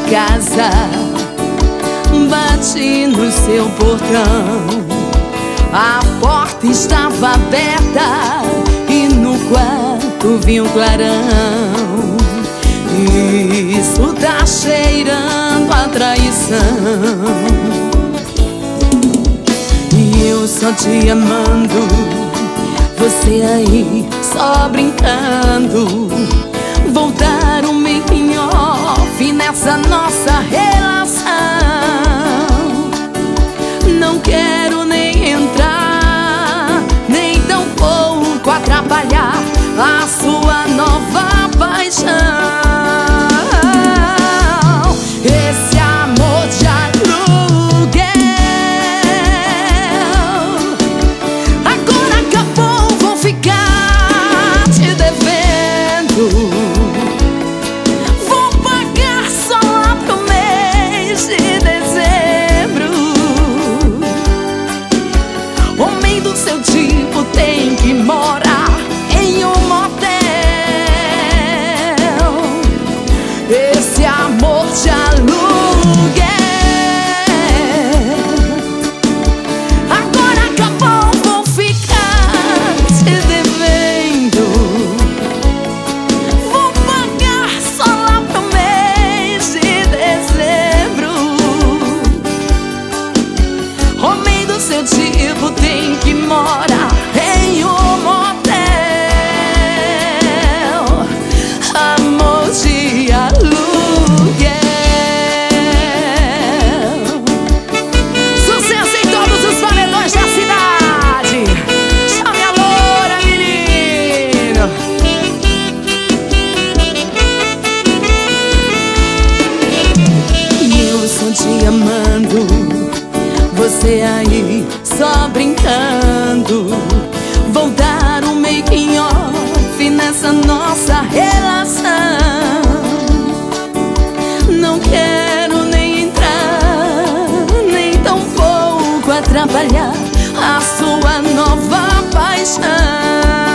casa, bati no seu portão. A porta estava aberta e no quarto vi um clarão. Isso tá cheirando a traição. E eu só te amando, você aí só brincando. Voltar um making off nessa nossa relação. Não quero nem entrar, nem tão pouco atrapalhar a sua nova paixão. Esse amor de aluguel agora acabou, vou ficar te devendo. Vou pagar só lá pro mês de dezembro. Homem do seu tipo tem que morar em um motel. Esse amor de aluguel agora acabou, vou ficar te devendo. Vou pagar só lá pro mês de dezembro. Homem do seu tipo tem que morar em um motel. Amor de aluguel. Sucesso em todos os paredões da cidade. Chame a loura, menino. E eu só te amando, você aí só brincando. Vou dar um making off nessa nossa relação. Não quero nem entrar, nem tão pouco atrapalhar a sua nova paixão.